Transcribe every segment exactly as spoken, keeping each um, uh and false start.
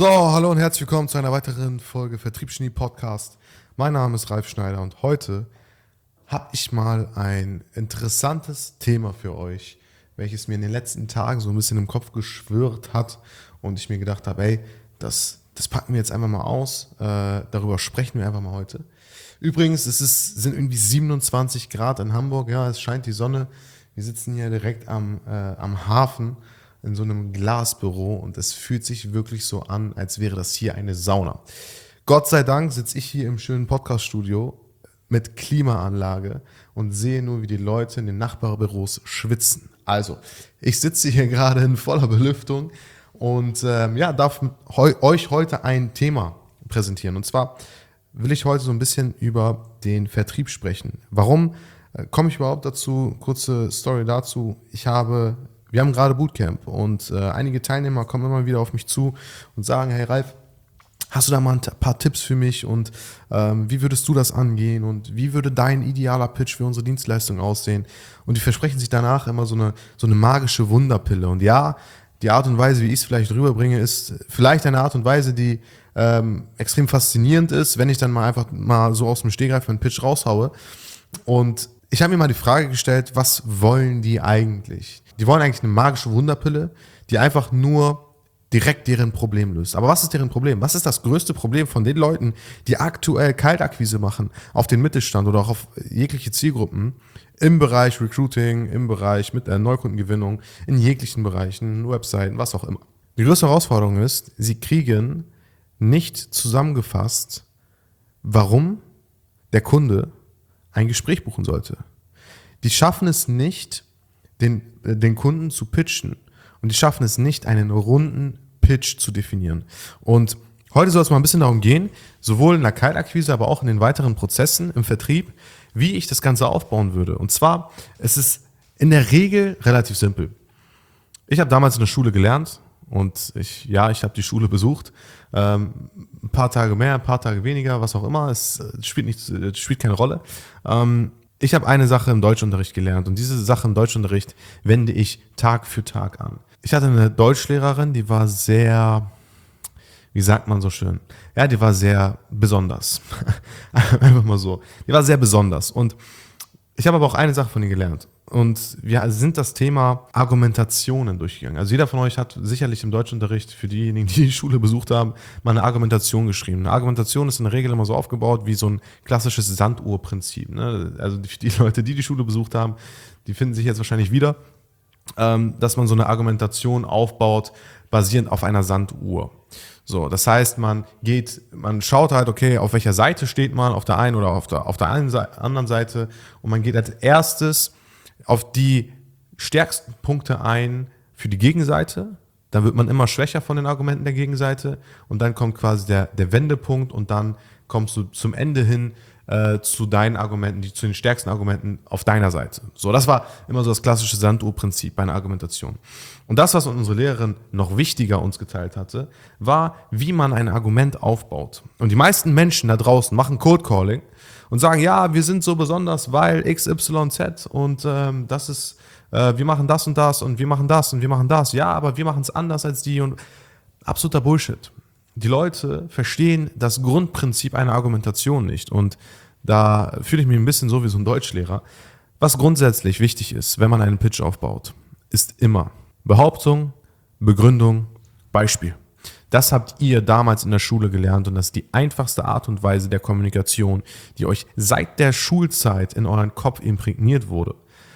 So, hallo und herzlich willkommen zu einer weiteren Folge Vertriebsgenie Podcast. Mein Name ist Ralf Schneider und heute habe ich mal ein interessantes Thema für euch, welches mir in den letzten Tagen so ein bisschen im Kopf geschwirrt hat und ich mir gedacht habe, ey, das, das packen wir jetzt einfach mal aus, äh, darüber sprechen wir einfach mal heute. Übrigens, es ist, sind irgendwie siebenundzwanzig Grad in Hamburg, ja, es scheint die Sonne, wir sitzen hier direkt am, äh, am Hafen in so einem Glasbüro und es fühlt sich wirklich so an, als wäre das hier eine Sauna. Gott sei Dank sitze ich hier im schönen Podcaststudio mit Klimaanlage und sehe nur, wie die Leute in den Nachbarbüros schwitzen. Also, ich sitze hier gerade in voller Belüftung und ähm, ja, darf mit heu- euch heute ein Thema präsentieren. Und zwar will ich heute so ein bisschen über den Vertrieb sprechen. Warum äh, komme ich überhaupt dazu? Kurze Story dazu. Ich habe Wir haben gerade Bootcamp und äh, einige Teilnehmer kommen immer wieder auf mich zu und sagen, hey Ralf, hast du da mal ein paar Tipps für mich und ähm, wie würdest du das angehen und wie würde dein idealer Pitch für unsere Dienstleistung aussehen? Und die versprechen sich danach immer so eine, so eine magische Wunderpille. Und ja, die Art und Weise, wie ich es vielleicht rüberbringe, ist vielleicht eine Art und Weise, die ähm, extrem faszinierend ist, wenn ich dann mal einfach mal so aus dem Stegreif meinen Pitch raushaue. Und ich habe mir mal die Frage gestellt, was wollen die eigentlich? Die wollen eigentlich eine magische Wunderpille, die einfach nur direkt deren Problem löst. Aber was ist deren Problem? Was ist das größte Problem von den Leuten, die aktuell Kaltakquise machen auf den Mittelstand oder auch auf jegliche Zielgruppen im Bereich Recruiting, im Bereich mit äh, Neukundengewinnung, in jeglichen Bereichen, Webseiten, was auch immer. Die größte Herausforderung ist, sie kriegen nicht zusammengefasst, warum der Kunde ein Gespräch buchen sollte. Die schaffen es nicht, den, den Kunden zu pitchen und die schaffen es nicht, einen runden Pitch zu definieren. Und heute soll es mal ein bisschen darum gehen, sowohl in der Kaltakquise, aber auch in den weiteren Prozessen im Vertrieb, wie ich das Ganze aufbauen würde. Und zwar, es ist in der Regel relativ simpel. Ich habe damals in der Schule gelernt und ich, ja, ich habe die Schule besucht. Ähm, ein paar Tage mehr, ein paar Tage weniger, was auch immer, es spielt, nicht, es spielt keine Rolle. Ähm, Ich habe eine Sache im Deutschunterricht gelernt und diese Sache im Deutschunterricht wende ich Tag für Tag an. Ich hatte eine Deutschlehrerin, die war sehr, wie sagt man so schön, ja, die war sehr besonders. Einfach mal so. Die war sehr besonders und ich habe aber auch eine Sache von ihr gelernt. Und wir sind das Thema Argumentationen durchgegangen. Also jeder von euch hat sicherlich im Deutschunterricht, für diejenigen, die die Schule besucht haben, mal eine Argumentation geschrieben. Eine Argumentation ist in der Regel immer so aufgebaut wie so ein klassisches Sanduhrprinzip. Ne? Also die, die Leute, die die Schule besucht haben, die finden sich jetzt wahrscheinlich wieder, ähm, dass man so eine Argumentation aufbaut, basierend auf einer Sanduhr. So, das heißt, man geht, man schaut halt, okay, auf welcher Seite steht man, auf der einen oder auf der, auf der einen Seite, anderen Seite und man geht als erstes auf die stärksten Punkte ein für die Gegenseite, dann wird man immer schwächer von den Argumenten der Gegenseite und dann kommt quasi der, der Wendepunkt und dann kommst du zum Ende hin äh, zu deinen Argumenten, die, zu den stärksten Argumenten auf deiner Seite. So, das war immer so das klassische Sanduhrprinzip bei einer Argumentation. Und das, was unsere Lehrerin noch wichtiger uns geteilt hatte, war, wie man ein Argument aufbaut. Und die meisten Menschen da draußen machen Cold Calling und sagen, ja, wir sind so besonders, weil X Y Z und ähm, das ist, äh, wir machen das und das und wir machen das und wir machen das. Ja, aber wir machen es anders als die und absoluter Bullshit. Die Leute verstehen das Grundprinzip einer Argumentation nicht und da fühle ich mich ein bisschen so wie so ein Deutschlehrer. Was grundsätzlich wichtig ist, wenn man einen Pitch aufbaut, ist immer Behauptung, Begründung, Beispiel. Das habt ihr damals in der Schule gelernt und das ist die einfachste Art und Weise der Kommunikation, die euch seit der Schulzeit in euren Kopf imprägniert wurde.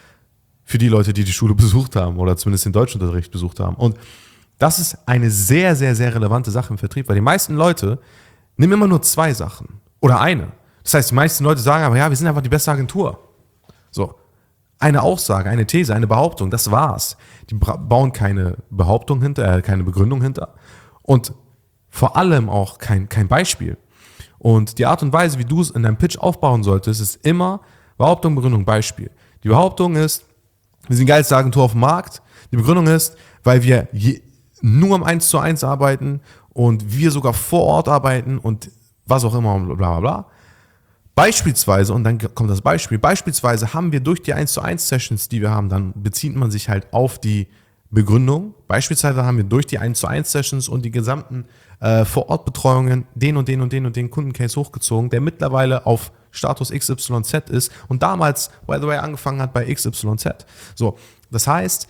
Für die Leute, die die Schule besucht haben oder zumindest den Deutschunterricht besucht haben. Und das ist eine sehr, sehr, sehr relevante Sache im Vertrieb, weil die meisten Leute nehmen immer nur zwei Sachen oder eine. Das heißt, die meisten Leute sagen aber, ja, wir sind einfach die beste Agentur. So. Eine Aussage, eine These, eine Behauptung, das war's. Die bauen keine Behauptung hinter, äh, keine Begründung hinter. Und vor allem auch kein, kein Beispiel. Und die Art und Weise, wie du es in deinem Pitch aufbauen solltest, ist immer Behauptung, Begründung, Beispiel. Die Behauptung ist, wir sind die geilste Agentur auf dem Markt. Die Begründung ist, weil wir je, nur im eins zu eins arbeiten und wir sogar vor Ort arbeiten und was auch immer und bla bla bla. Beispielsweise, und dann kommt das Beispiel, beispielsweise haben wir durch die eins zu eins Sessions, die wir haben, dann bezieht man sich halt auf die Begründung. Beispielsweise haben wir durch die eins zu eins Sessions und die gesamten äh, Vor-Ort-Betreuungen den und den und den und den Kundencase hochgezogen, der mittlerweile auf Status X Y Z ist und damals, by the way, angefangen hat bei X Y Z. So, das heißt,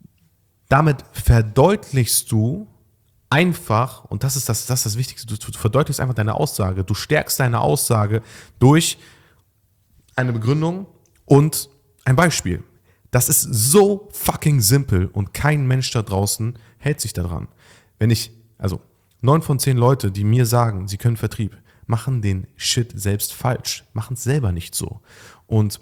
damit verdeutlichst du einfach, und das ist das, das, ist das Wichtigste, du, du verdeutlichst einfach deine Aussage, du stärkst deine Aussage durch eine Begründung und ein Beispiel. Das ist so fucking simpel und kein Mensch da draußen hält sich daran. Wenn ich, also neun von zehn Leute, die mir sagen, sie können Vertrieb, machen den Shit selbst falsch, machen es selber nicht so. Und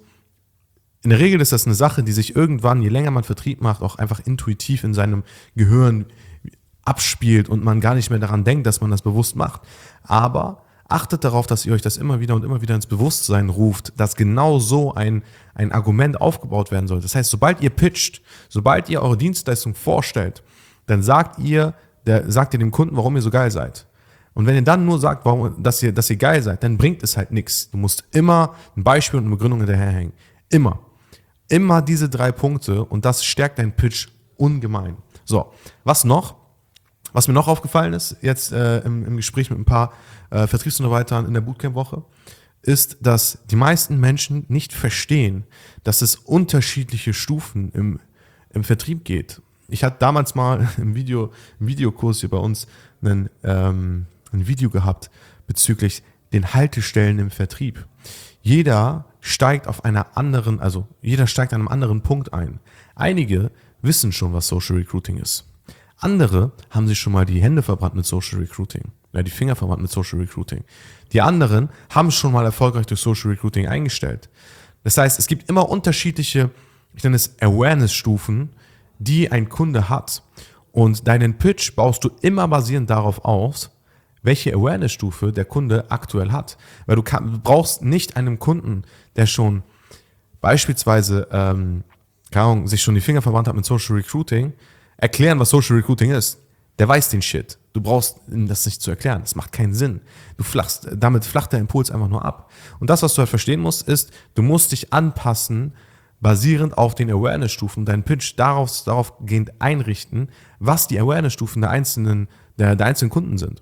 in der Regel ist das eine Sache, die sich irgendwann, je länger man Vertrieb macht, auch einfach intuitiv in seinem Gehirn abspielt und man gar nicht mehr daran denkt, dass man das bewusst macht. Aber achtet darauf, dass ihr euch das immer wieder und immer wieder ins Bewusstsein ruft, dass genau so ein, ein Argument aufgebaut werden soll. Das heißt, sobald ihr pitcht, sobald ihr eure Dienstleistung vorstellt, dann sagt ihr, der, sagt ihr dem Kunden, warum ihr so geil seid. Und wenn ihr dann nur sagt, warum, dass ihr, dass ihr geil seid, dann bringt es halt nichts. Du musst immer ein Beispiel und eine Begründung hinterherhängen. Immer. Immer diese drei Punkte und das stärkt deinen Pitch ungemein. So, was noch? Was mir noch aufgefallen ist, jetzt äh, im, im Gespräch mit ein paar äh, Vertriebsmitarbeitern in der Bootcamp-Woche, ist, dass die meisten Menschen nicht verstehen, dass es unterschiedliche Stufen im, im Vertrieb geht. Ich hatte damals mal im, Video, im Videokurs hier bei uns einen, ähm, ein Video gehabt bezüglich den Haltestellen im Vertrieb. Jeder steigt auf einer anderen, also jeder steigt an einem anderen Punkt ein. Einige wissen schon, was Social Recruiting ist. Andere haben sich schon mal die Hände verbrannt mit Social Recruiting, ja, die Finger verbrannt mit Social Recruiting. Die anderen haben schon mal erfolgreich durch Social Recruiting eingestellt. Das heißt, es gibt immer unterschiedliche, ich nenne es Awareness-Stufen, die ein Kunde hat. Und deinen Pitch baust du immer basierend darauf auf, welche Awareness-Stufe der Kunde aktuell hat. Weil du, kann, du brauchst nicht einem Kunden, der schon beispielsweise ähm, keine Ahnung, sich schon die Finger verbrannt hat mit Social Recruiting, erklären, was Social Recruiting ist. Der weiß den Shit. Du brauchst ihm das nicht zu erklären. Das macht keinen Sinn. Du flachst, damit flacht der Impuls einfach nur ab. Und das, was du halt verstehen musst, ist, du musst dich anpassen, basierend auf den Awareness-Stufen, deinen Pitch darauf, darauf gehend einrichten, was die Awareness-Stufen der einzelnen, der, der einzelnen Kunden sind.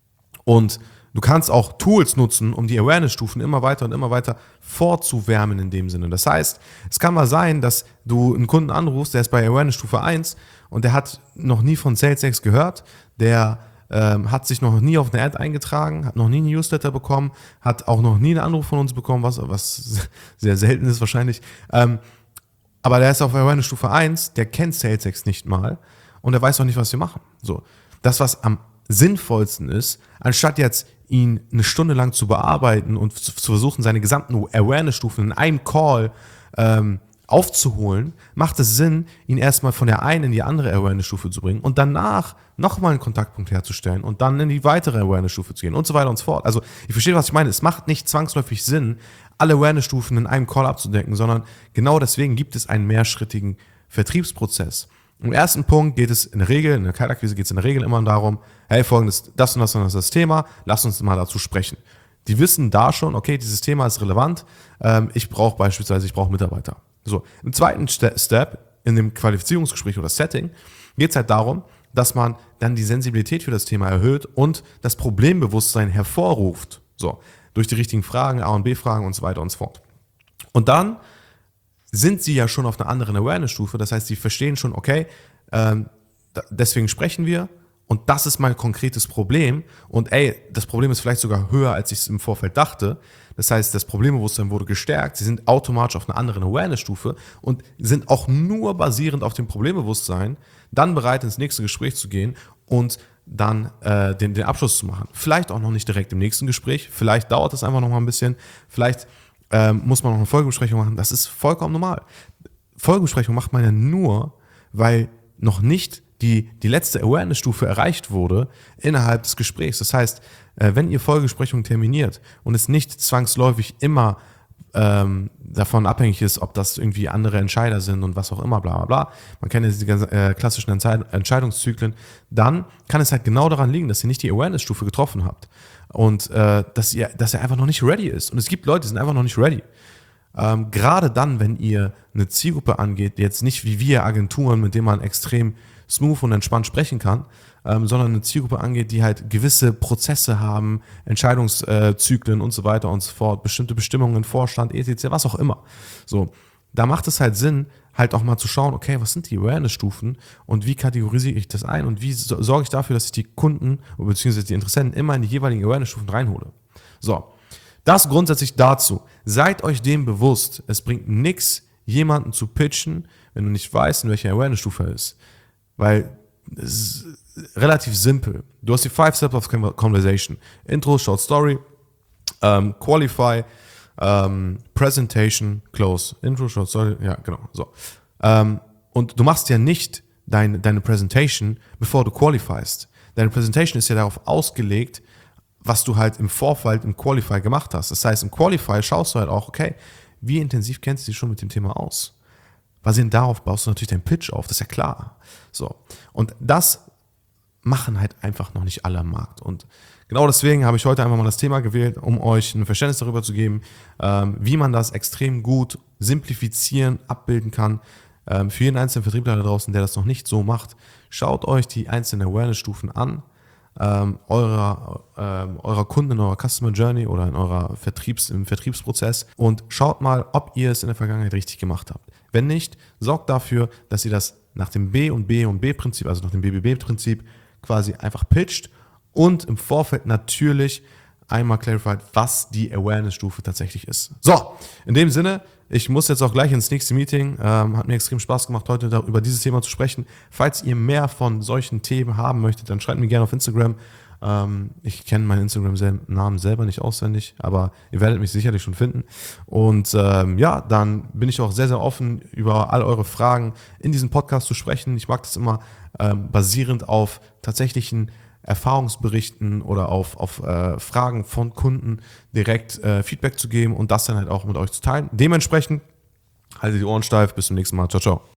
Und du kannst auch Tools nutzen, um die Awareness-Stufen immer weiter und immer weiter vorzuwärmen in dem Sinne. Das heißt, es kann mal sein, dass du einen Kunden anrufst, der ist bei Awareness-Stufe eins und der hat noch nie von SalesX gehört, der ähm, hat sich noch nie auf eine Ad eingetragen, hat noch nie einen Newsletter bekommen, hat auch noch nie einen Anruf von uns bekommen, was, was sehr selten ist wahrscheinlich. Ähm, aber der ist auf Awareness-Stufe eins, der kennt SalesX nicht mal und der weiß auch nicht, was wir machen. So, das, was am sinnvollsten ist, anstatt jetzt ihn eine Stunde lang zu bearbeiten und zu, zu versuchen, seine gesamten Awareness-Stufen in einem Call ähm, aufzuholen, macht es Sinn, ihn erstmal von der einen in die andere Awareness-Stufe zu bringen und danach nochmal einen Kontaktpunkt herzustellen und dann in die weitere Awareness-Stufe zu gehen und so weiter und so fort. Also ich verstehe, was ich meine. Es macht nicht zwangsläufig Sinn, alle Awareness-Stufen in einem Call abzudecken, sondern genau deswegen gibt es einen mehrschrittigen Vertriebsprozess. Im ersten Punkt geht es in der Regel, in der Kaltakquise geht es in der Regel immer darum, hey, folgendes, das und das und das ist das Thema, lass uns mal dazu sprechen. Die wissen da schon, okay, dieses Thema ist relevant, ähm, ich brauche beispielsweise, ich brauche Mitarbeiter. So, im zweiten Step, in dem Qualifizierungsgespräch oder Setting, geht es halt darum, dass man dann die Sensibilität für das Thema erhöht und das Problembewusstsein hervorruft. So, durch die richtigen Fragen, A und B-Fragen und so weiter und so fort. Und dann sind sie ja schon auf einer anderen Awareness-Stufe, das heißt, sie verstehen schon, okay, ähm, deswegen sprechen wir und das ist mein konkretes Problem und ey, das Problem ist vielleicht sogar höher, als ich es im Vorfeld dachte. Das heißt, das Problembewusstsein wurde gestärkt, sie sind automatisch auf einer anderen Awareness-Stufe und sind auch nur basierend auf dem Problembewusstsein dann bereit, ins nächste Gespräch zu gehen und dann äh, den, den Abschluss zu machen. Vielleicht auch noch nicht direkt im nächsten Gespräch, vielleicht dauert es einfach noch mal ein bisschen, vielleicht ähm, muss man noch eine Folgebesprechung machen, das ist vollkommen normal. Folgebesprechung macht man ja nur, weil noch nicht die, die letzte Awareness-Stufe erreicht wurde innerhalb des Gesprächs. Das heißt, äh, wenn ihr Folgebesprechung terminiert und es nicht zwangsläufig immer ähm, davon abhängig ist, ob das irgendwie andere Entscheider sind und was auch immer, bla bla bla, man kennt ja diese ganzen, äh, klassischen Entscheid- Entscheidungszyklen, dann kann es halt genau daran liegen, dass ihr nicht die Awareness-Stufe getroffen habt und äh, dass, ihr, dass er einfach noch nicht ready ist. Und es gibt Leute, die sind einfach noch nicht ready. Ähm, gerade dann, wenn ihr eine Zielgruppe angeht, die jetzt nicht wie wir Agenturen, mit denen man extrem smooth und entspannt sprechen kann, ähm, sondern eine Zielgruppe angeht, die halt gewisse Prozesse haben, Entscheidungszyklen und so weiter und so fort, bestimmte Bestimmungen, Vorstand, et cetera, was auch immer. So, da macht es halt Sinn, halt auch mal zu schauen, okay, was sind die Awareness-Stufen und wie kategorisiere ich das ein und wie so- sorge ich dafür, dass ich die Kunden bzw. die Interessenten immer in die jeweiligen Awareness-Stufen reinhole. So, das grundsätzlich dazu. Seid euch dem bewusst, es bringt nichts, jemanden zu pitchen, wenn du nicht weißt, in welcher Awareness-Stufe er ist. Weil es ist relativ simpel. Du hast die Five Steps of Conversation. Intro, Short Story, ähm, Qualify, ähm, Presentation, Close. Intro, Short Story, ja genau. So. Ähm, und du machst ja nicht deine, deine Presentation, bevor du qualifyst. Deine Presentation ist ja darauf ausgelegt, was du halt im Vorfeld im Qualify gemacht hast. Das heißt, im Qualify schaust du halt auch, okay, wie intensiv kennst du dich schon mit dem Thema aus? Basierend darauf baust du natürlich deinen Pitch auf, das ist ja klar. So. Und das machen halt einfach noch nicht alle am Markt. Und genau deswegen habe ich heute einfach mal das Thema gewählt, um euch ein Verständnis darüber zu geben, ähm, wie man das extrem gut simplifizieren, abbilden kann. Ähm, für jeden einzelnen Vertriebler da draußen, der das noch nicht so macht, schaut euch die einzelnen Awareness-Stufen an, ähm, eurer, ähm, eurer Kunden in eurer Customer Journey oder in eurer Vertriebs, im Vertriebsprozess und schaut mal, ob ihr es in der Vergangenheit richtig gemacht habt. Wenn nicht, sorgt dafür, dass ihr das nach dem B und B und B-Prinzip, also nach dem B B B-Prinzip quasi einfach pitcht und im Vorfeld natürlich einmal clarified, was die Awareness-Stufe tatsächlich ist. So, in dem Sinne, ich muss jetzt auch gleich ins nächste Meeting. Ähm, hat mir extrem Spaß gemacht, heute da, über dieses Thema zu sprechen. Falls ihr mehr von solchen Themen haben möchtet, dann schreibt mir gerne auf Instagram. Ähm, ich kenne meinen Instagram-Namen selber nicht auswendig, aber ihr werdet mich sicherlich schon finden. Und ähm, ja, dann bin ich auch sehr, sehr offen, über all eure Fragen in diesem Podcast zu sprechen. Ich mag das immer ähm, basierend auf tatsächlichen Erfahrungsberichten oder auf, auf äh, Fragen von Kunden direkt äh, Feedback zu geben und das dann halt auch mit euch zu teilen. Dementsprechend haltet die Ohren steif. Bis zum nächsten Mal. Ciao, ciao.